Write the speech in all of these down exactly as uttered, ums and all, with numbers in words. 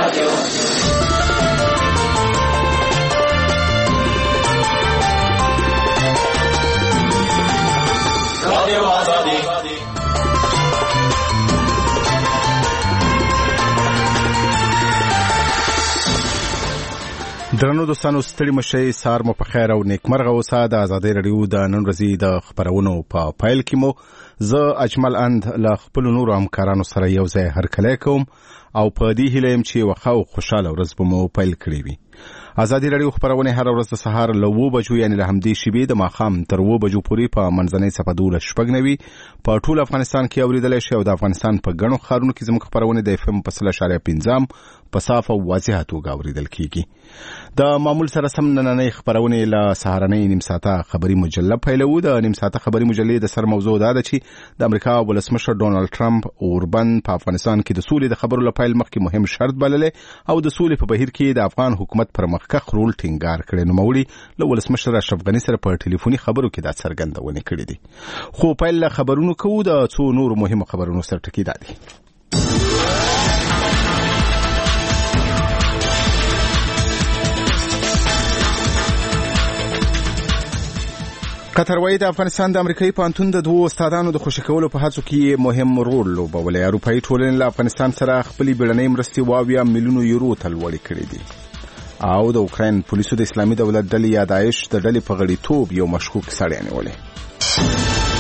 درنو دوستانو ستړي مشئ سار مو په خیر او نیکمرغه اوسه. د ازادۍ رادیو د نن ورځې د خبرونو په پایل کې مو زه اجمل اند له خپل نورو همکارانو سره یو ځای هرکلی کوم او په دې هیله یم چې وخه او خوشاله ورځ به مو پیل کړې وي. ازادي رادیو خبرونه هر ورځ د سهار له اوه بجو یعنی له همدې شیبې د ماښام تر اوه بجو پورې په منځنۍ صفحه دولس شپږ نوي په ټول افغانستان کې اوریدلی شي او د افغانستان په ګڼو ښارونو کې زموږ خبرونه د اف ام په سل اشاریه پنځم په صاف او واضحه توګه اوریدل کیږي. د معمول سره سم نننۍ خبرونه له سهارنۍ نیم ساعته خبري مجله پیلوو. د نیم ساعته خبري مجلې د سر موضوع دا ده چې د امریکا ولسمشر ډونالد ټرمپ اوربن په افغانستان کې د سولې د خبرو لپاره مخکې مهم شرط بللې او د سولې په بهیر کې د افغان حکومت پر مخکخ رول ټینګار کړي. نو مولي له ولسمشر اشرف غني سره په ټلیفوني خبرو کې دا څرګندونه کړې دي. خو پیل له خبرونو کوو د څو نور مهمو خبرونو سره ټکی دا دي. قطر وايي د افغانستان د امریکایي پانتون د دوه استادانو د خوشی کولو په هڅو کې مهم رول لوبولی. اروپایي ټولنې له افغانستان سره خپلې بیړنۍ مرستې اویا میلیونو یورو ته لوړې کړې دي او د اوکراین پولیسو د اسلامي دولت ډلې یا داعش د ډلې په غړیتوب یو مشکوک سړی نیولی.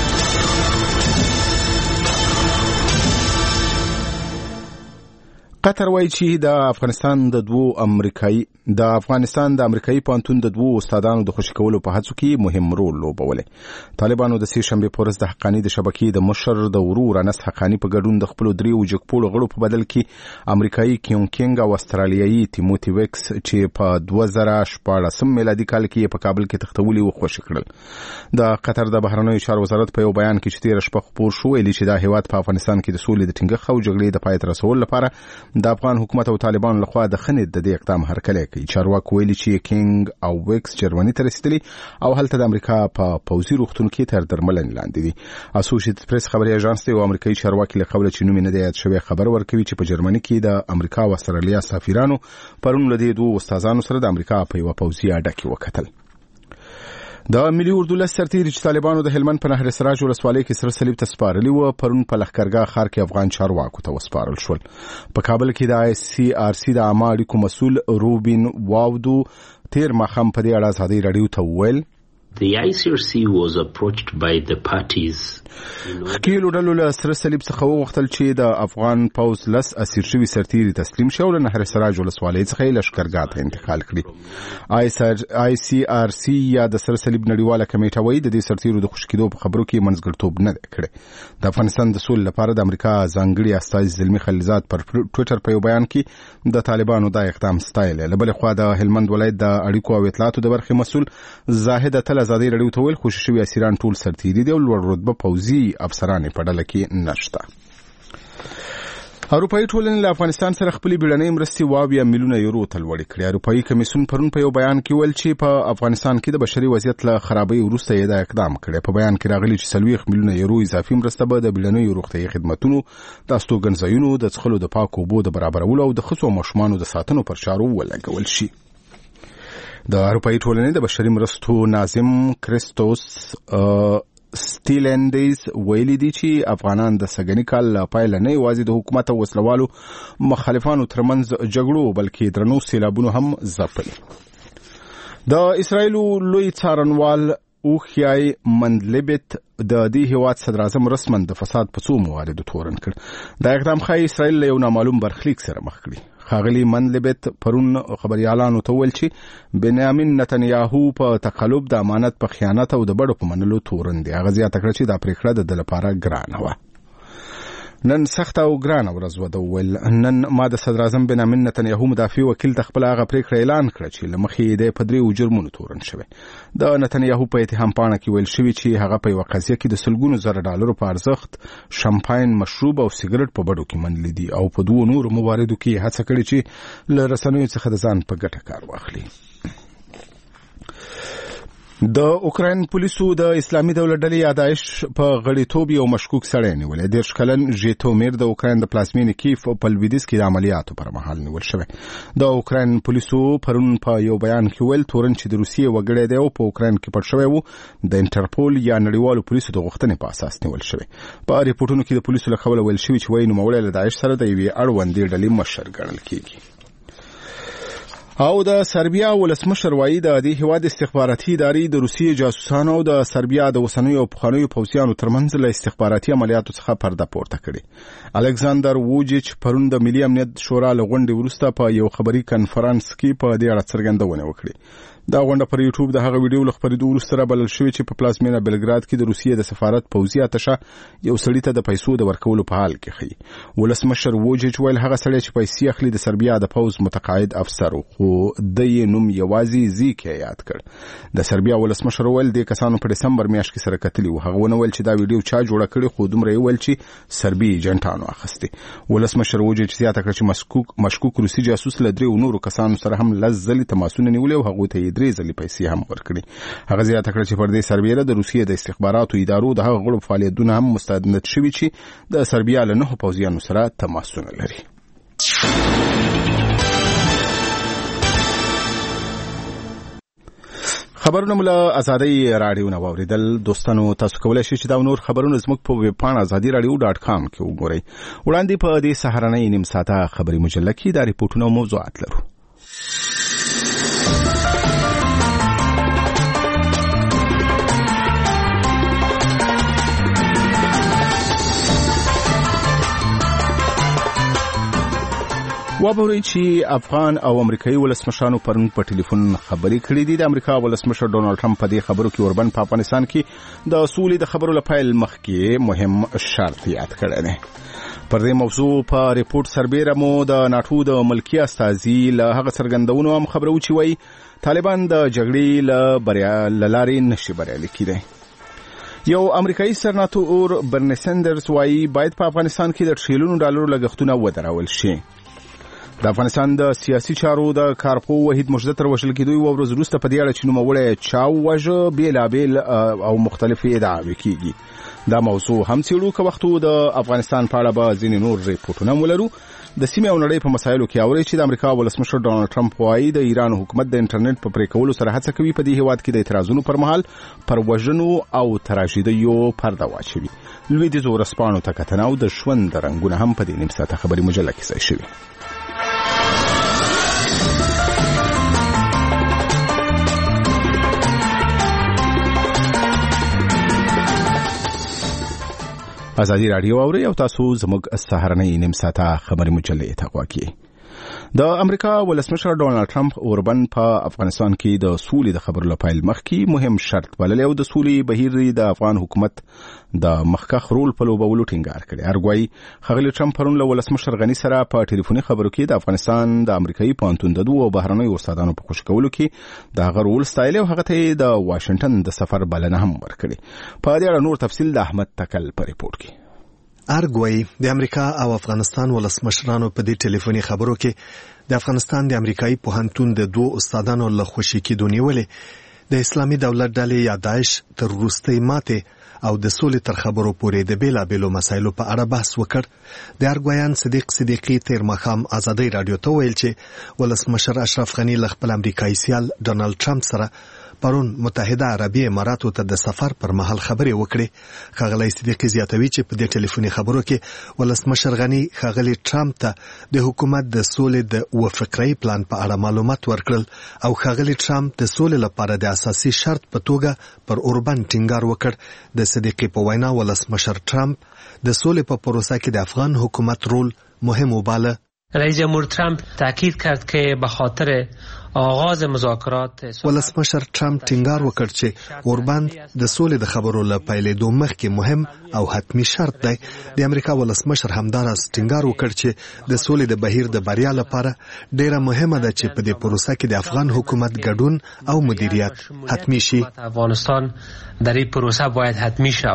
قطر وايي چې د افغانستان د دوه امریکایي د افغانستان د امریکایي پانتون د دوه استادانو د خوشی کولو په هڅو کې مهم رول لوبولی. طالبانو د سې شنبې په ورځ د حقانی د شبکې د مشر د ورور انس حقانی په ګډون د خپل دریو جګپوړو غړو په بدل کې امریکایي کیون کینګ او استرالیایي تیموتی ویکس چې په دوه زره شپاړسم میلادي کال کې په کابل کې تختولي و خوشی کړل. د قطر د بهرنیو چارو وزارت په یو بیان کې چې تیر شپه خبر شو ویلي چې دا هیواد په افغانستان کې د سولې د ټینګښت او جګړې د پای ته رسولو لپاره د افغان حکومت او طالبانو لخوا د خنډ د دې اقدام هرکلی کوي. چارواکو ویلي چې کینګ او ویکس جرمني ته رسیدلي او هلته د امریکا په پوځي روغتون کې تر درملنې لاندې دي. اسوسییټډ پریس خبري اژانس ته یو امریکایي چارواکي له قبل چې نوم نه دی یاد شوی خبر ورکوي چې په جرمني کې د امریکا او استرالیا سفیرانو پرون له دې دوه استادانو سره د امریکا په یو پوځي اډه کې وکتل. د ملي اردو لس سرتیري چې طالبانو د هلمند په نهر سراج ولسوالۍ کې سره صلیب ته سپارلي و پرون په لښکرګاه ښار کې افغان چارواکو ته وسپارل شول. په کابل کې د آی سی آر سی د عامه اړیکو مسؤل روبین واودو تیر ماښام په دې اړه ازادۍ رادیو ته وویل The I C R C was approached by the parties. خکیلو ډلو له سره صلیب څخه وغوښتل چې د افغان پوځ لس اسیر شوي سرتیري تسلیم شي او له نهر سراج ولسوالۍ څخه یې لښکرګاه ته انتقال کړي. آی سی آر سی یا د سره صلیب نړیواله کمیټه وایي د دې سرتیرو د خوشي کېدو په خبرو کې منځګړیتوب نه دی کړی. د افغانستان د سولې لپاره د امریکا ځانګړي استازي زلمي خلیلزاد پر ټویټر په یو بیان کې د طالبانو دا اقدام ستایلی. له بلې خوا د هلمند ولایت د اړیکو او اطلاعاتو د برخې مسؤل زاهد تل ازادۍ رادیو ته ویل خوشي شوي اسیران ټول سرتیري دي او لوړ رتبه پوځي افسران په ډله کې نشته. اروپایي ټولنې له افغانستان سره خپلې بیړنۍ مرستې اویا میلیونه یورو ته لوړې کړې. اروپایي کمیسیون پرون په یو بیان کې ویل چې په افغانستان کې د بشري وضعیت له خرابۍ وروسته یې دا اقدام کړی. په بیان کې راغلي چې څلوېښت میلیونه یورو اضافي مرسته به د بیړنیو روغتیایي خدمتونو د استوګنځایونو د څښلو د پاکو اوبو د برابرولو او د ښځو او ماشومانو د ساتنو پر چارو ولګول شي. د اروپایي ټولنې د بشري مرستو ناظم کریستوس سټیلندیز ویلي دي چې افغانان د سګنی کال له پیله نه یوازې د حکومت او وسلوالو مخالفانو ترمنځ جګړو بلکې درنو سیلابونو هم ځپلي. د اسرائیلو لوی څارنوال اوخیای مندلبت د دې هیواد صدر اعظم رسمن د فساد په څو مواردو تورن کړ. دا اقدام ښایي اسرائیل له یو نامعلوم برخلیک سره مخ کړي. خاغلی مندلبت پرون خبريالانو ته ویل چې بنیامین نتنیاهو په تقلب د امانت په خیانت او د بډو په منلو تورن دی. هغه زیاته کړه چې دا پریکړه د لپاره ګرانه وه. نن سخت او ګرانه ورځ وه. د ویل نن ما د صدر اعظم بنیامین نتنیاهو مدافع وکیل ته خپل هغه پریکړه اعلان کړه چې له مخې د په دریو جرمونو تورن شوی. د نتنیاهو په اتهام پاڼه کې ویل شوی چې هغه په یوه قضیه کې د سلګونو زره ډالرو په ارزښت شمپاین مشروب او سیګریټ په بډو کې منلي دي او په دوه نورو مواردو کې هڅه کړې چې له رسنیو څخه د ځان په ګټه کار واخلي. د اوکراین پولیسو د اسلامي دولت ډلې یا داعش په غړیتوب یو مشکوک سړی نیولې. دېرش کلن ژیټومیر د اوکراین د پلازمینې کیف په لویدیځ کې د عملیاتو پر مهال نیول شوی. د اوکراین پولیسو پرون په یو بیان کې ویل تورن چې د روسیې وګړی دی او په اوکراین کې پټ شوی وو د انټرپول یا نړیوالو پولیسو د غوښتنې په اساس نیول شوی. په ریپورتونو کې د پولیسو له قبله ویل شوی چې وایي نوموړی له داعش سره د یوې اړوندې ډلې مشر ګڼل کیږي. او د سربیا ولسمشر وایي د دې هیواد استخباراتي ادارې د روسیې جاسوسانو د سربیا د اوسنیو او پخوانیو پوځیانو ترمنځ له استخباراتي عملیاتو څخه پرده پورته کړې. الکساندر ووجیچ پرون د ملي امنیت شورا له غونډې وروسته په یو خبري کنفرانس کې په دې اړه څرګندونه وکړه. دا غونډه پر یوټیوب د هغه ویډیو له خپرېدو وروسته رابلل شوې چې په پلازمینه بلګراد کې د روسیې د سفارت پوځي اتشه یو سړي ته د پیسو د ورکولو په حال کې ښیي. ولسمشر ووجیچ ویل هغه سړی چې پیسې اخلي د سربیا د پوځ متقاعد افسر خو د یې نوم یوازې زیکه یاد کړ. د سربیا ولسمشر ویل د کسانو په دسمبر میاشت کې سره کتلي وو. هغه ونه ویل چې دا ویډیو چا جوړه کړې خو دومره یې ویل چې سربي ایجنټانو اخیستې. ولسمشر ووجیچ زیاته کړه چې مشکوک مشکوک روسي جاسوس له درې نورو کسانو سره هم لږ ځلې تماسونه نیولې او هغوی ته یې درې ځلې پیسې ورکړي. هغه زیاته کړه چې پر دې سربیره د روسیې د استخباراتو ادارو د هغه غړو فعالیتونه هم مستند شوي چې د سربیا له نهو پوځیانو سره تماسونه لري. خبرونه مله ازادي رادیو نه واوریدل. دوستانو تاسو کولای شئ چې دا نور خبرونه زموږ په ویب پاڼه ازادي رادیو ډاټ کام کې وګورئ. وړاندې په دې سهارنۍ نیم ساعته خبري مجله کې دا ریپورتونه او موضوعات لرو. وابورئ چې افغان او امریکایي ولسمشرانو پرون په ټلیفون خبرې کړې دي. د امریکا ولسمشر ډونالد ټرمپ په دې خبرو کې اوربن په افغانستان کې د سولې د خبرو لپاره مخکې مهم شرط یاد کړی دی. پر دې موضوع په ریپورت سربیره مو د ناټو د ملکی استازي له هغه څرګندونو هم خبرو چې وایي طالبان د جګړې له بریا لارې نشي بریالي کېدی. یو امریکایي سرناتور برني سندرز وایي باید په افغانستان کې د ټریلیونو ډالرو لګښتونه ودرول شي. د افغانستان د سیاسي چارو د کارپو وحید مجده تر وشل کېدو یو ورځ وروسته په دې اړه چې نوموړی چا وواژه بېلابېل او مختلفې ادعاوې کېږي. دا موضوع هم څېړو که وخت د افغانستان په اړه به ځینې نور ریپورټونه هم ولرو. د سیمې او نړۍ په مسایلو کې اورئ چې د امریکا ولسمشر ډونالد ټرمپ وایي د ایران حکومت د انټرنیټ په پرې کولو سره هڅه کوي په دې هیواد کې د اعتراضونو پر مهال پر وژنو او تراشیدیو پرده واچوي. لویدیځو ورځپاڼو ته کتنه او د ژوند رنګونه هم په دې نیم ساعته خبري مجله کې ځای شوي. ازادي رادیو اوري او تاسو زموږ سهارنۍ نیم ساعته خبري مجلې ته غواړئ. د امریکا ولسمشر ډونالد ټرمپ اوربن په افغانستان کې د سولې د خبرو لپاره مخکې مهم شرط بللی او د سولې بهیر د افغان حکومت د مخکخ رول په لوبولو ټینګار کړی. ارګوایي ښاغلي ټرمپ پرون له ولسمشر غني سره په ټلیفوني خبرو کې د افغانستان د امریکایي پوهنتون د دوو بهرنیو استادانو په خوشي کولو کې د هغه رول ستایلی او هغه ته د واشنګټن د سفر بلنه هم ورکړې. په دې اړه نور تفصیل د احمد تکل په ریپورت کې. ارګوي د امریکا او افغانستان ولسمشرانو په دې ټلیفوني خبرو کې د افغانستان د امریکایي پوهنتون د دوه استادانو له خوشي کېدو نیولې د اسلامي دولت ډلې یا داعش تر وروستۍ ماتې او د سولې تر خبرو پورې د بیلابېلو مسایلو په اړه بحث وکړ. د ارګویان صدیق صدیقي تیر ماښام ازادي رادیو ته ویل چې ولسمشر اشرف غني له خپل امریکایي سیال ډونالد ټرمپ سره پرون متحده عربي اماراتو ته د سفر پر مهال خبرې وکړې. ښاغلی صدیقي زیاتوي چې په دې ټلیفوني خبرو کې ولسمشر غني ښاغلي ټرمپ ته د حکومت د سولې د وفقري پلان په اړه معلومات ورکړل او ښاغلي ټرمپ د سولې لپاره د اساسي شرط په توګه پر اوربن ټینګار وکړ. د صدیقي په وینا ولسمشر ټرمپ د سولې په پروسه کې د افغان حکومت رول مهم وباله. رئیس جمهور ترامپ تاکید کرد که به خاطر آغاز مذاکرات ولسمشر ټرمپ ټینګار وکړ چې اوربند د سولې د خبرو له پیلېدو مخکې مهم او حتمی شرط دی. د امریکا ولسمشر همداراز ټینګار وکړ چې د سولې د بهیر د بریا لپاره ډیره مهمه ده چې په دې پروسه کې د افغان حکومت ګډون او مدیریت حتمی شي. افغانستان در این پروسه باید حتمی شود.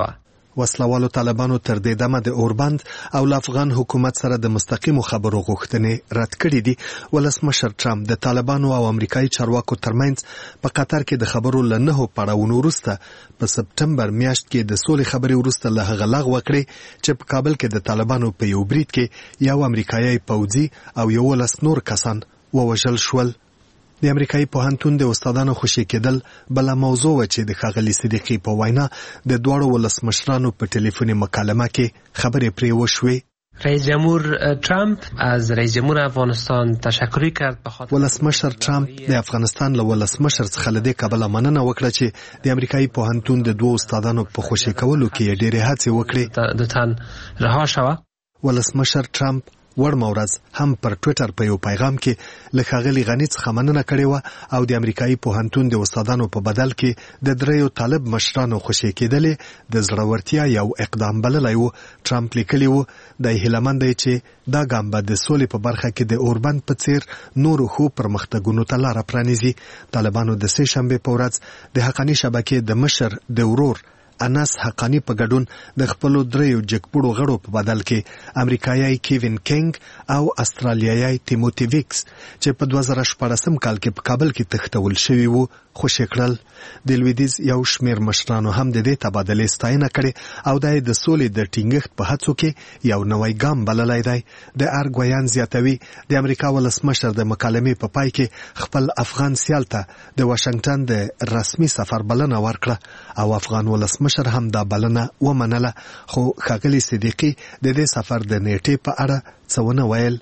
وسلوالو طالبانو تر دې دمه د اوربند او له افغان حکومت سره د مستقیمو خبرو غوښتنې رد کړې دي. ولسمشر ټرمپ د طالبانو او امریکایي چارواکو ترمنځ په قطر کې د خبرو له نهو پړاوونو وروسته په سپټمبر میاشت کې د سولې خبرې وروسته له هغه لغوه کړې چې په کابل کې د طالبانو په یو برید کې یو امریکایي پوځي او یولس نور کسان ووژل شول. د امریکایي پوهنتون د استادانو خوشي کېدل بله موضوع وه چې د ښاغلي صدیقي په وینا د دواړو ولسمشرانو په ټلیفوني مکالمه کې خبرې پرې وشوې. رئیس جمهور ترامپ از رئیس جمهور افغانستان تشکر کرد به خاطر ولسمشر ترامپ د افغانستان له ولسمشر څخه له دې کبله مننه وکړه چې د امریکایي پوهنتون د دوو استادانو په خوشي کولو کې ډېرې هڅې وکړې. د تن رها شوه. ولسمشر ترامپ ورمه ورځ هم پر ټویټر په یو پیغام کې له ښاغلي غني څخه مننه کړې وه او د امریکایي پوهنتون د استادانو په بدل کې د دریو طالب مشرانو خوشي کېدلې د زړورتیا یو اقدام بللی و. ټرمپ لیکلی و دی هیلهمند دی چې دا ګام به د سولې په برخه کې د اوربند په څیر نورو ښو پرمختګونو ته لاره پرانیزي. طالبانو د سې شنبې په ورځ د حقاني شبکې د مشر د ورور انس حقانی په ګډون د خپلو دریو جګپوړو غړو په بدل کې امریکایي کیوین کینګ او استرالیایي تیموتی ویکس چې په دوه زره شپاړسم کال کې په کابل کې تښتول شوي وو خوشي کړل. د لویدیځ یو شمېر مشرانو هم د دې تبادلې ستاینه کړې او دا د سولې د ټینګښت په هڅو کې یو نوی ګام بللی دی. د ارګویان زیاتوي د امریکا ولسمشر د مکالمې په پای کې خپل افغان سیال ته د واشنګټن د رسمي سفر بلنه ورکړه او افغان ولسمشر هم دا بلنه ومنله، خو ښاغلي صدیقي د دې سفر د نیټې په اړه څه ونه ویل.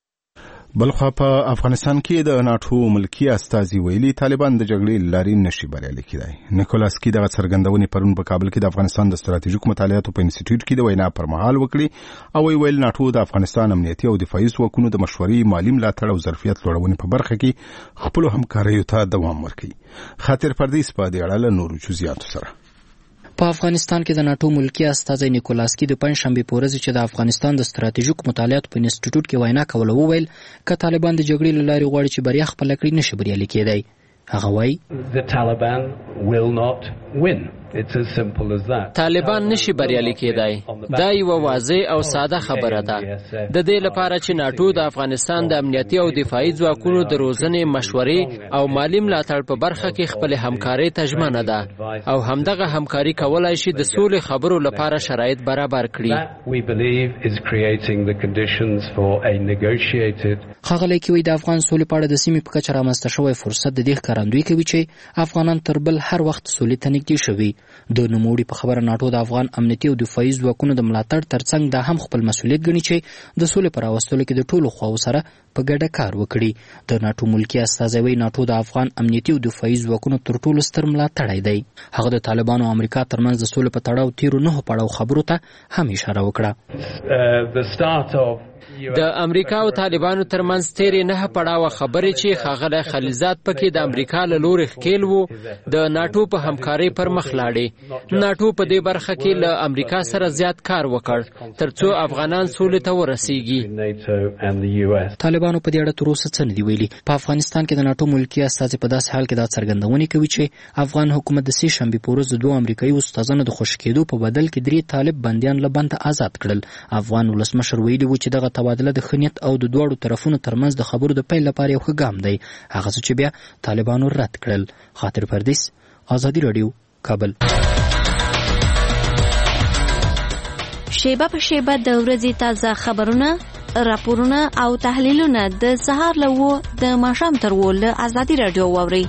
بلخوا په افغانستان کې د ناټو ملکی استازي ویلي طالبان د جګړې لارې نشي بریالي کېدای. نیکولاس کی دغه څرګندونې پرون په کابل کې د افغانستان د ستراتیژیکو مطالعاتو په انسټیټیوټ کې د وینا پر مهال وکړي او ویل ناټو د افغانستان امنیتي او دفاعي ځواکونو د مشورې، مالي ملاتړ او ظرفیت لوړونې په برخه کې خپلو همکاریو ته دوام ورکوي. خاطر پردیس په دې اړه له نورو جزئیاتو سره. په افغانستان کې د ناټو ملکی استازی نیکولاس کی د پنځشنبې په ورځ چې د افغانستان د ستراتیژیکو مطالعاتو په انسټیټیوټ کې وینا کوله وویل که طالبان د جګړې له لارې غواړي چې بریا خپله کړي نشي بریالي کېدی. هغه وایي طالبان نشي بریالي کېدای. دا یوه واضح او ساده خبره ده. د دې لپاره چې ناټو د افغانستان د امنیتي او دفاعي ځواکونو د روزنې، مشورې او مالي ملاتړ په برخه کې خپل همکارۍ ته ژمنه ده او همدغه همکاري کولای شي د سولې خبرو لپاره شرایط برابر کړي. ښاغلی کیوي د افغان سولې په اړه د سیمې په کچه رامنځته شوی فرصت د دې ښکارندویي کوي چې افغانان تر بل هر وخت سولې ته نږدې شوي. د نوموړي په خبره ناټو د افغان امنیتي او دفاعي ځواکونو د ملاتړ ترڅنګ دا هم خپل مسؤلیت ګڼي چې د سولې په راوستلو کې د ټولو خواو سره په ګډه کار وکړي. د ناټو ملکی استازی وایي ناټو د افغان امنیتي او دفاعي ځواکونو تر ټولو ستر ملاتړی دی. هغه د طالبانو او امریکا ترمنځ د سولې په تړاو تیرو نهو پړاو خبرو ته هم اشاره وکړه. د امریکا او طالبانو ترمنځ تیرې نه پړاوه خبرې چې ښاغلی خلیزات پکې د امریکا له لورې ښکېل وو د ناټو په همکارۍ پر مخ لاړې. ناټو په دې برخه کې له امریکا سره زیات کار وکړ تر څو افغانان سولې ته ورسیږي. طالبانو په دې اړه تر اوسه څه نه دي ویلي. په افغانستان کې د ناټو ملکی استازي په داسې حال کې دا څرګندونې کوي چې افغان حکومت د سې شنبې په ورځ د دوو امریکایي استازانو د خوشي کېدو په بدل کې درې طالب بندیان له بنده آزاد کړل. افغان ولسمشر ویلي و چې دغه تبادله د ښه نیت او د دواړو طرفونو ترمنځ د خبرو د پیل لپاره یو ښه ګام دی، هغه څه چې بیا طالبانو رد کړل. خاطر پردیس، آزادي راډیو، کابل. شیبه په شیبه د ورځې تازه خبرونه، راپورونه او تحلیلونه د سهار له اوو د ماښام تر اوو له آزادي راډیو واورئ.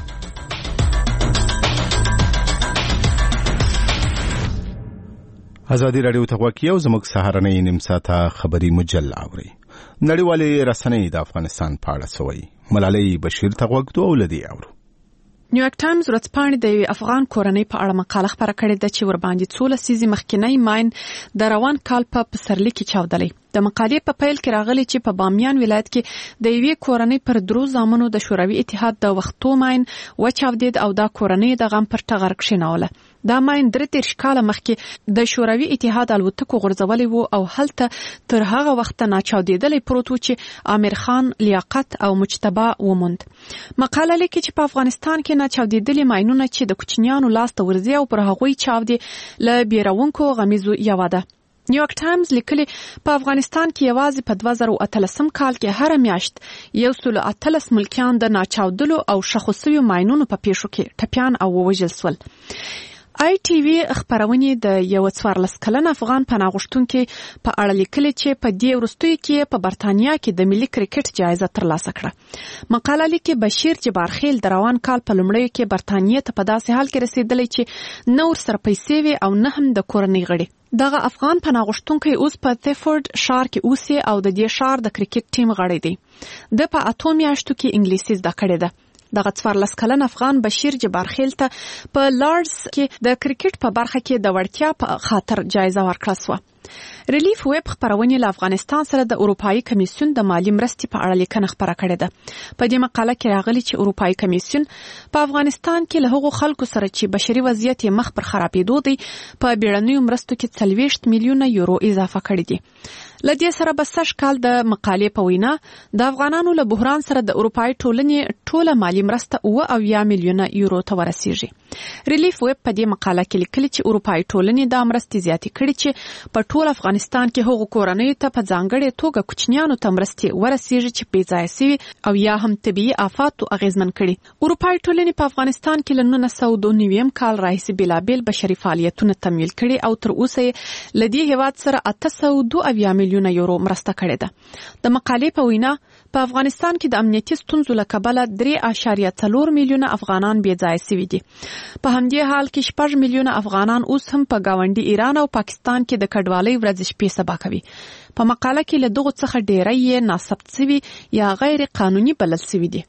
ازادي راډیو ته غوږ یو زموږ سهارنۍ نیم ساعته خبري مجله اورئ. نړیوالې رسنۍ د افغانستان په اړه څه وایي؟ ملالۍ بشیر ته غوږ دوه ولدي اورو. نیویارک ټایمز ورځپاڼې د یوې افغان کورنۍ په اړه مقاله خپره کړې ده چې ورباندې څو لسیزې مخکینی ماین د روان کال په پسرلي کې چاودلی. د مقالې په پیل کې راغلی چې په بامیان ولایت کې د یوې کورنۍ پر درو زامنو د شوروي اتحاد د وختو ماین وچاودید او دا کورنۍ د غم پر ټغر کښېنوله. دا ماین درې دېرش کاله مخکې د شوروي اتحاد الوتکو غورځولی و او هلته تر هغه وخته ناچاودېدلی پروت و چې عامر خان لیاقت او مجتبی وموند. مقاله لیکي چې په افغانستان کې ناچاودېدلي ماینونه چې د کوچنیانو لاس ته ورځي او پر هغوی چاودې له بیرونکو غمیزو یوه ده. نیویارک ټایمز لیکلي په افغانستان کې یوازې په دوه زره اتلسم کال کې هر میاشت یو سل اتلس ملکیان د ناچاودلو او شخو سویو ماینونو په پیښو کې ټپیان او ووژل سول. آی ټي وي خبرونې د یو څوارلس کلن افغان پناه غوښتونکي په اړه لیکلي چې په دې وروستیو کې په برتانیا کې د ملي کرکټ جایزه ترلاسه کړه. مقاله لیکي بشیر جبارخیل د روان کال په لومړیو کې برتانیا ته په داسې حال کې رسېدلی چې نه ورسره پیسې وي او نه هم د کورنۍ غړي. دغه افغان پناه غوښتونکی اوس په تیفورد ښار کې اوسي او د دې ښار د کرکټ ټیم غړی دی. د په اتو میاشتو کې انګلیسي زده کړې ده. دغه څوارلس کلن افغان بشیر جبارخیل ته په لارډز کې د کرکټ په برخه کې د وړتیا په خاطر جایزه ورکړه سوه. ریلیف ویب خبرونې له افغانستان سره د اروپایي کمیسیون د مالی مرستې په اړه لیکنه خبره کړې ده. په دې مقاله کې راغلي چې اروپایي کمیسیون په افغانستان کې له هغو خلکو سره چې بشري وضعیت یې مخ پر خرابېدو دی په بیړنیو مرستو کې څلوېښت میلیونه یورو اضافه کړي دي. له دې سره به سږ کال د مقالې په وینا د افغانانو له بحران سره د اروپایي ټولنې ټوله مالی مرسته اوه اویا میلیونه یورو ته ورسیږي. ریلیف ویب په دې مقاله کې لیکلي چې اروپایي ټولنې دا مرستې زیاتې کړي چې په ټول افغانستان کې هغو کورنیو ته په ځانګړې توګه کوچنیانو ته مرستې ورسیږي چې بې ځایه سوي او یا هم طبیعي آفاتو اغیزمن کړي. اروپایي ټولنې په افغانستان کې له نولس سوه دوه نوي کال راهیسې بېلابېل بشري فعالیتونه تمویل کړي او تر اوسه یې له دې هېواد سره اته سوه دوه اویا میلیونه یورو مرسته کړې ده. د مقالې په وینا په افغانستان کې د امنیتي ستونزو له کبله درې اعشاریه څلور میلیونه افغانان بې ځایه سوي دي. په همدې حال کې شپږ میلیونه افغانان اوس هم په ګاونډي ایران او پاکستان کې د کډوالۍ ورځې شپې سبا کوي. په مقاله کې له دغو څخه ډېری یې ناثبت سوي یا غیر قانوني بلل سوي دي.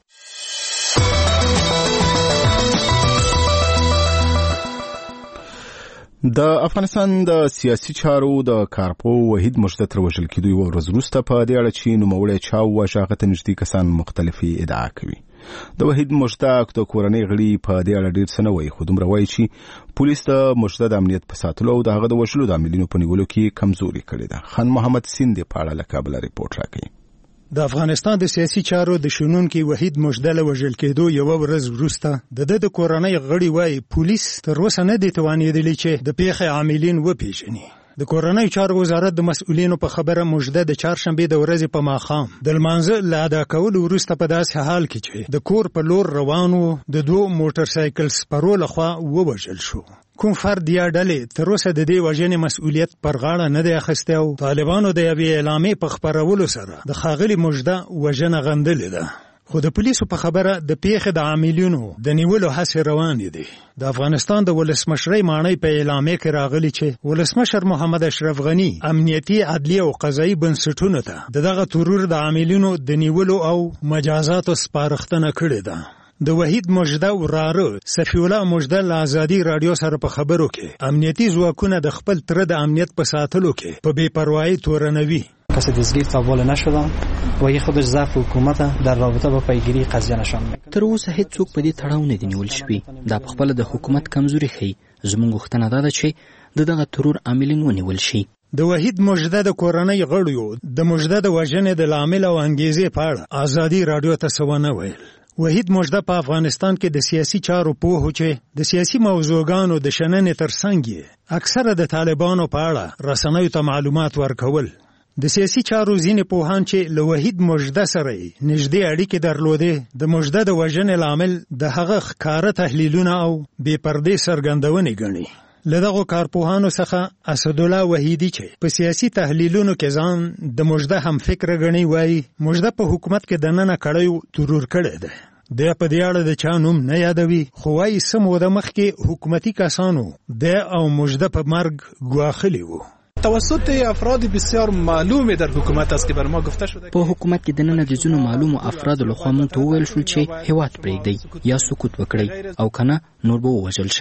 د افغانستان د سیاسي چارو د کارپو وحید مجده تر وژل کېدو یوه ورځ وروسته په دې اړه چې نوموړی چا وواژه هغه ته نږدې کسان مختلفې ادعا کوي. د وحید مجده د کورنۍ غړي په دې اړه ډېر څه نه وایي، خو دومره وایي چې پولیس د مجده د امنیت په ساتلو او د هغه د وژلو د عاملینو په نیولو کې کمزوري کړې ده. خان محمد سیند په اړه له کابله ریپورټ راکوي. د افغانستان د سیاسي چارو د شنونکي وحید مجده له وژل کېدو یوه ورځ وروسته د ده د کورنۍ غړي وایي پولیس تر اوسه نه دي توانېدلي چې د پیښې عاملین وپېژني. د کورنۍ چارو وزارت د مسؤلینو په خبره مجده د چهارشنبې د ورځې په ماښام د لمانځه له ادا کولو وروسته په داسې حال کې چې د کور په لور روان و د دوو موټر سایکل سپرو لخوا ووژل شو. کوم فرد یا ډلې تر اوسه د دې وژنې مسؤلیت پر غاړه نه دی اخیستی او طالبانو د یوې اعلامیې په خپرولو سره د ښاغلي مجده وژنه غندلې ده. خو د پولیسو په خبره د پیښې د عاملینو د نیولو هڅې روانې دي. د افغانستان د ولسمشرۍ ماڼۍ په اعلامیه کې راغلي چې ولسمشر محمد اشرف غني امنیتي، عدلي او قضایي بنسټونو ته د دغه ترور د عاملینو د نیولو او مجازاتو سپارښتنه کړې ده. د وحید مجده وراره صفی الله مجده له ازادي رادیو سره په خبرو کې امنیتي ځواکونه د خپل تره د امنیت په ساتلو کې په بې پروایي تورنوي. کسی دستگیر تا بالا نشدم و یه خودش ضعف حکومت در رابطه با پیگیری قضیه نشان میده. تر اوسه هیڅ څوک په دې تړاو نه دی نیول شوی. دا په خپل د حکومت کمزوري ښیي. زموږ غوښتنه دا ده چې د دغه ترور عاملین ونیول شي. د وحید مجده د کورنۍ غړیو د مجده د وژنې د لامل او انګیزې په اړه ازادي رادیو ته څه ونه ویل. وحید مجده په افغانستان کې د سیاسي چارو پوه چې د سیاسي موضوعګانو د شننې ترڅنګ یې اکثره د طالبانو په اړه رسنیو ته معلومات ورکول. د سیاسي چارو ځینې پوهان چې له وحید مجده سره یې نږدې اړیکې درلودې د مجده د وژنې لامل د هغه ښکاره تحلیلونه او بې پردې څرګندونې ګڼي. له دغو کارپوهانو څخه اسدالله وحیدي چې په سیاسي تحلیلونو کې ځان د مجده هم فکر ګڼي وایي مجده په حکومت کې دننه کړیو ترور کړی دی. د په دې اړه د چا نوم نه یادوي، خو وایي څه موده مخکې حکومتي کسانو د او مجده په مرګ ګواښلي وو. توسط افراد بسیار معلوم در حکومت است که بر ما گفته شده په حکومت کې دننه د ځینو معلومو افرادو لخوا موږ ته وویل شول چې هیواد پرېږدئ یا سکوت وکړئ او کنه نور به ووژل شئ.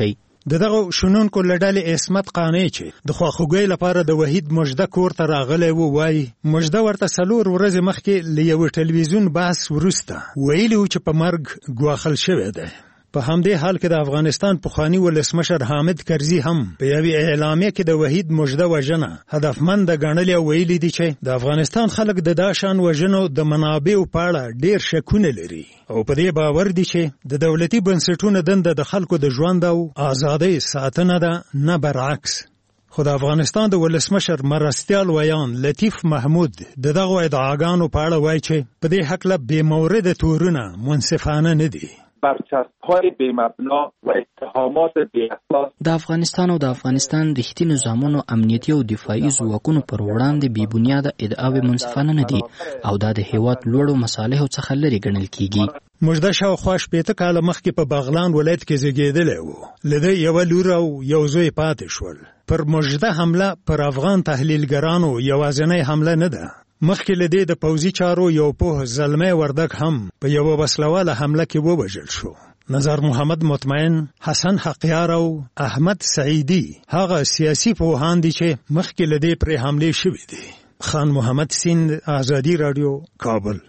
د دغه شنونکو له ډلې عصمت قانع چې د خواخوږۍ لپاره د وحید مژده کور ته راغلی و وایي مژده ورته څلور ورځې مخکې له یوه ټلویزیون بحث وروسته ویلي و چې په مرګ ګواښل شوی دی. په همدې حال کې د افغانستان پخوانی ولسمشر حامد کرزي هم په یوې اعلامیه کې د وحید مژده وژنه هدفمند ګڼلې او ویلي دي چې د افغانستان خلک د دا شان وژنو د منابعو په اړه ډېر شکونه لري او په دې باور دي چې د دولتي بنسټونو دنده د خلکو د ژوند او ازادۍ ساتنه ده نه برعکس. خو د افغانستان د ولسمشر مرستیال ویان لطیف محمود د دغو ادعاګانو په اړه وایي چې په دې هکله بې مورد تورونه منصفانه نه دي. برچسب‌های بی‌مبنا و اتهامات بی‌اساس د افغانستان او د افغانستان رښتینو نظامونو امنیتي او دفاعي ځواکونو پر وړاندې بې بنیاده ادعاوې منصفانه نه دي او دا د هیواد لوړو مصالحو څخه لرې ګڼل کیږي. مژده شاوخوا شپېته کاله مخکې په بغلان ولایت کې زیږېدلی و. له ده یوه لور او یو زوی پاتې شول. پر مژده حمله پر افغان تحلیلګرانو یوازینۍ حمله نه ده. مخکې له دې د پوځي چارو یو پوه زلمی وردګ هم په یوه وسلواله حمله کې ووژل شو. نظر محمد مطمئن، حسن حقیار او احمد سعیدي هغه سیاسي پوهان دي چې مخکې له دې پرې حملې شوې دي. خان محمد سیند، آزادي رادیو، کابل.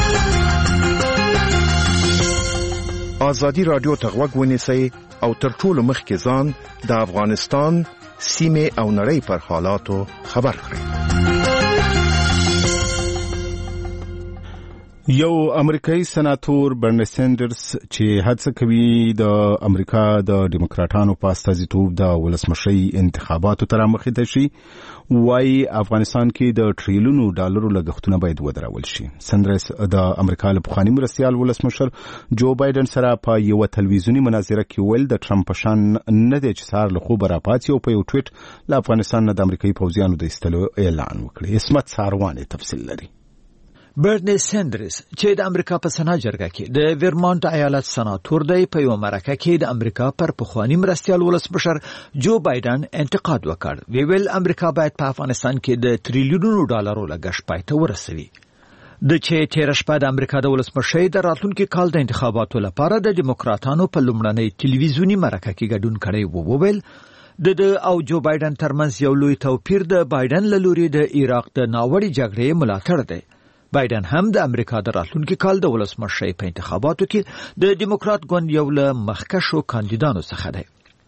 آزادي رادیو ته غوږ ونیسئ او تر ټولو مخکې ځان د افغانستان سیمې او نړۍ پر حالاتو خبر کړئ. یو امریکایي سناتور برنی سینډرز چې هڅه کوي د امریکا د ډیموکراټانو په استازیتوب د ولسمشرۍ انتخاباتو ته رامخې شي وايي افغانستان کې د ټریلیونو ډالرو لګښتونه باید ودرول شي. سینډرز د امریکا له پخواني مرستیال ولسمشر جو بایدن سره په یوه تلویزیوني مناظره کې ویل د ټرمپ په شان نه دی چې سهار له خوبه راپاڅي او په یو ټویټ له افغانستان نه د امریکایي پوځیانو د ایستلو اعلان وکړي. عصمت ساروان تفصیل لري. برنی سینډرز چې د امریکا په سنا جرګه کې د ویرمانټ ایالت سناتور دی په یو مرکه کې د امریکا پر پخوانی مرستیال ولسمشر جو بایدن انتقاد وکړ. وی ویل امریکا باید په افغانستان کې د ټریلیونونو ډالرو لګښت پای ته ورسوي. د چې تیر شپه د امریکا د ولسمشرۍ د راتلونکي کال د انتخاباتو لپاره د ډیموکراټانو په لومړنۍ ټلویزیوني مرکه کې ګډون کړی و. وویل د د او جو بایدن ترمنځ یو لوی توپیر د بایدن له لوري د عراق د ناوړي جګړې ملاتړ دی. بایدن هم د امریکا د راتلونکي کال د ولسمشرۍ په انتخاباتو کې د ډیموکرات ګوند یو له مخکښو کاندیدانو څخه دی.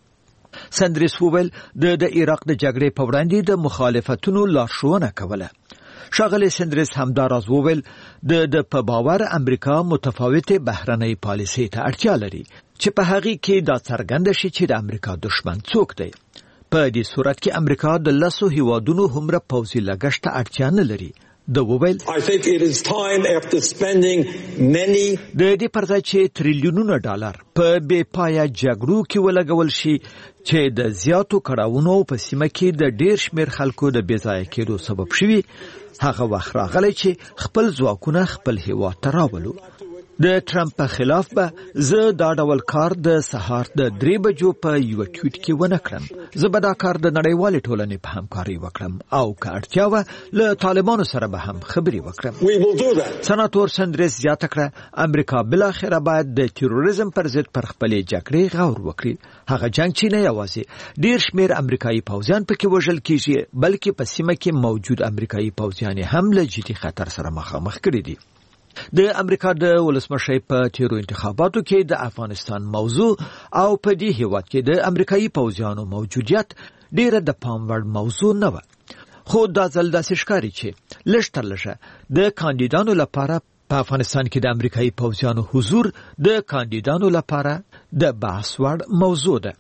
سندریس وویل د د عراق د جګړې په وړاندې د مخالفتونو لارښوونه کوله. ښاغلی سندریس همداراز وویل د د په باور امریکا متفاوتې بهرنۍ پالیسۍ ته اړتیا لري چې په هغې کې دا څرګنده شي چې د امریکا دښمن څوک دی. په دې صورت کې امریکا د لسو هیوادونو هومره پوځي لګښت ته اړتیا نه لري. د وویل I think it is time after spending many د دې پر ځای چې تریلیونونه ډالر په بې پایه جګړو کې ولګول شي چې د زیاتو کړاوونو په سیمه کې د ډیر شمیر خلکو د بې ځایه کېدو سبب شوي، هغه وخت راغلی چې خپل ځواکونه خپل هیواد ته راولو. د ټرمپ په خلاف به زه دا ډول کار د سهار د درې بجو په یو ټویټ کې ونه کړم. زه به دا کار د نړیوالې ټولنې په همکاري وکړم او که اړتیا وه له طالبانو سره به هم خبرې وکړم. سناتور سندریس زیاته کړه امریکا بالاخره باید د تروریزم پر ضد پر خپلې جګړې غور وکړي. هغه جنگ چې نه یوازې ډیر شمیر امریکایي پوځیان پکې وژل کیږي بلکې په سیمه کې موجود امریکایي پوځیان هم له جدي خطر سره مخامخ کړي دي. د امریکا د ولسمشرۍ په تیرو انتخاباتو کې د افغانستان موضوع او په دې هیواد کې د امریکایي پوځیانو موجودیت ډیره د پام وړ موضوع نه و. خو دا ځل داسې ښکاري چې لږ تر لږه د کاندیدانو لپاره په افغانستان کې د امریکایي پوځیانو حضور د کاندیدانو لپاره د بحث وړ موضوع ده.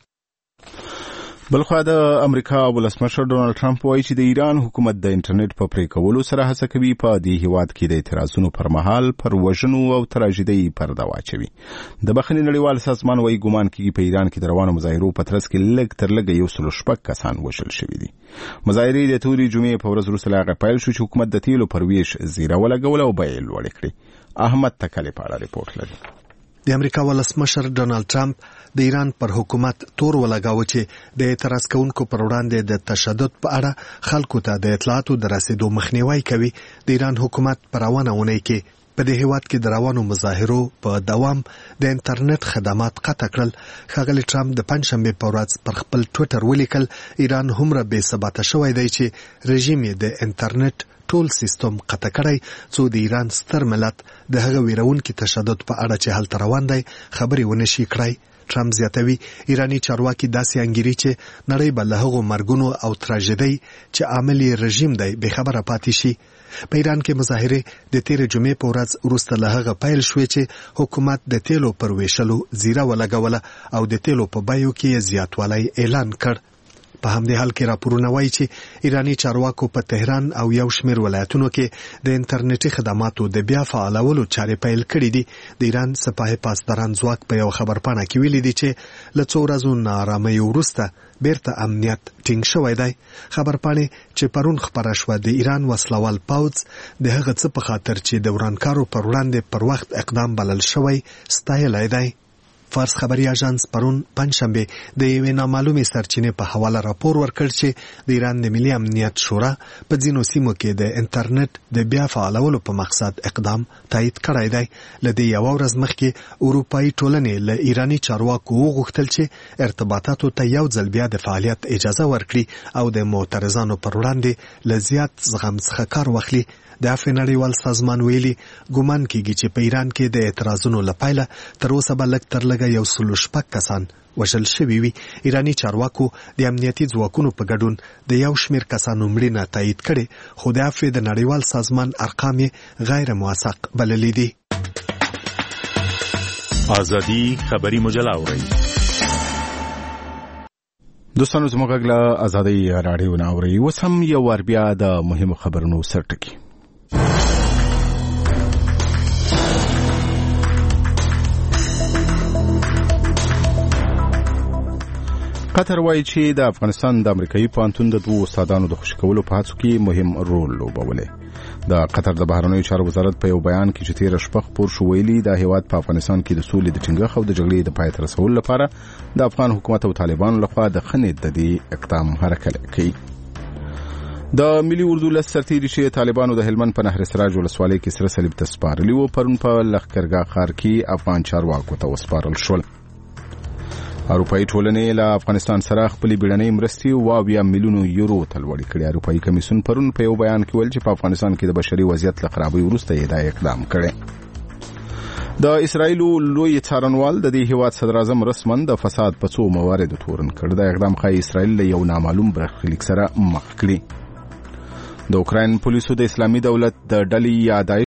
بلخوا د امریکا ولسمشر ډونالد ټرمپ وایي چې د ایران حکومت د انټرنیټ په پرې کولو سره هڅه کوي په دې هیواد کې د اعتراضونو پر مهال پر وژنو او تراژیدۍ پرده واچوي. د بخښنې نړیوال سازمان وایي ګومان کېږي په ایران کې د روانو مظاهرو په ترڅ کې لږ تر لږه یو سل شپږ کسان وژل شوي دي. مظاهرې د تورې جمعې په ورځ وروسته له هغه پیل شو چې حکومت د تیلو پر ویش زیره ولګوله او بیې لوړې کړې. احمد تکلې په اړه ریپورټ لري. د امریکا ولسمشر ډونالد ټرمپ د ایران پر حکومت تور ولګاوه چې د اعتراض کوونکو پر وړاندې د تشدد په اړه خلکو ته د اطلاعاتو د رسیدو مخنیوي کوي. د ایران حکومت پر روانه اونۍ کې په دې هیواد کې د روانو مظاهرو په دوام د انټرنیټ خدمات قطع کړل. ښاغلي ټرمپ د پنځشنبې په ورځ پر خپل ټویټر ولیکل ایران هومره بې ثباته شوی دی چې رژیم یې د انټرنیټ ټول سیستم قطع کړی څو د ایران ستر ملت د هغه ویرونکي تشدد په اړه چې هلته روان دی خبرې ونه شي کړی. ټرمپ زیاتوي ایرانی چارواکي داسې انګیري چې نړۍ به له هغو مرګونو او تراژیدۍ چې عامل یې رژیم دی بې خبره پاتې شي. په ایران کې مظاهرې د تېرې جمعې په ورځ وروسته له هغه پیل شوې چې حکومت د تیلو پر ویشلو زیره ولګوله او د تیلو په بیو کې زیاتوالی اعلان کړ. په همدې حال کې راپورونه وایي چې ایرانی چارواکو په تهران او یو شمېر ولایتونو کې د انټرنیټي خدماتو د بیا فعالولو چارې پیل کړې دي. د ایران سپاه پاسداران ځواک په یو خبرپاڼه کې ویلي دي چې له څو ورځو ناارامۍ وروسته بیرته امنیت ټینګ شوی دی. خبرپاڼې چې پرون خپره شوه د ایران وسلوال پوځ د هغه څه په خاطر چې د ورانکارو پر وړاندې پر وخت اقدام بلل شوی ستایلی دی. فارس خبري اژانس پرون پنځشنبه د یوې نامعلومې سرچینې په حواله راپور ورکړ چې د ایران د ملي امنیت شورا په ځینو سیمو کې د انټرنیټ د بیا فعالولو په مقصد اقدام تایید کړی دی. له دې یوه ورځ مخکې اروپایي ټولنې له ایراني چارواکو وغوښتل چې ارتباطاتو ته یو ځل بیا د فعالیت اجازه ورکړي او د معترضانو پر وړاندې له زیات زغم څخه کار واخلي. د عفو نړیوال سازمان ویلي ګومان کیږي چې په ایران کې د اعتراضونو له پیله تر اوسه به لږ تر لږه یو سل شپږ کسان وژل شوي وي. ایراني چارواکو د امنیتي ځواکونو په ګډون د یو شمېر کسانو مړینه تایید کړې خو د عفو د نړیوال سازمان ارقام یې غیر موثق بللي دي. ازادي خبري مجله اورئ. دوستانو زموږ غږ له ازادۍ راډیو نه اورئ. اوس هم یو وار بیا د مهمو خبرونو سرټکي. قطر وایي چې د افغانستان د امریکایي پوهنتون د دوو استادانو د خوشي کولو په هڅو کې مهم رول لوبولی. د قطر د بهرنیو چارو وزارت په یو بیان کې چې تېره شپه خپور شو ویلي د هیواد په افغانستان کې د سولې د ټینګښت او د جګړې د پای ته رسولو لپاره د افغان حکومت او طالبانو لخوا د ښه نیت د دې اقدام حرکت کوي. د ملي اردو لس سرتیري چې طالبانو د هلمند په نهر سراج ولسوالۍ کې سره صلیب ته سپارلي وو پرون په لښکرګاه ښار کې افغان چارواکو ته وسپارل شول. اروپایي ټولنې له افغانستان سره خپلې بیړنۍ مرستې اوه اویا میلیونو یورو ته لوړې کړې. اروپایي کمیسیون پرون په یو بیان کې ویل چې په افغانستان کې د بشري وضعیت له خرابۍ وروسته یې دا اقدام کړی. د اسرایلو لوی څارنوال د دې هیواد صدراعظم رسمن د فساد په څو مواردو تورن کړ. دا اقدام ښایي اسرایل له یو نامعلوم برخلیک سره مخ کړي. د اوکراین پولیسو د اسلامي دولت د ډلې یا